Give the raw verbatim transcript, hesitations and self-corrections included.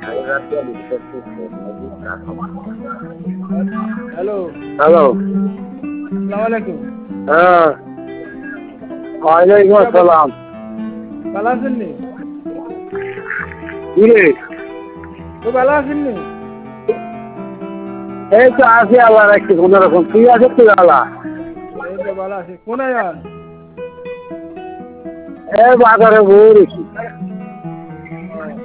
Hello hello, আসসালামু আলাইকুম। হ্যাঁ, ওয়ালাইকুম আসসালাম। ভালো আছেন নি? কি রে? তো ভালো আছেন নি? এই তো আছি আল্লাহ রাখছি কোনো রকম। তুই আছিস তুই আল্লাহ? এই তো ভালো আছি। কোনায় যান? এই বাজারে বই রেখি।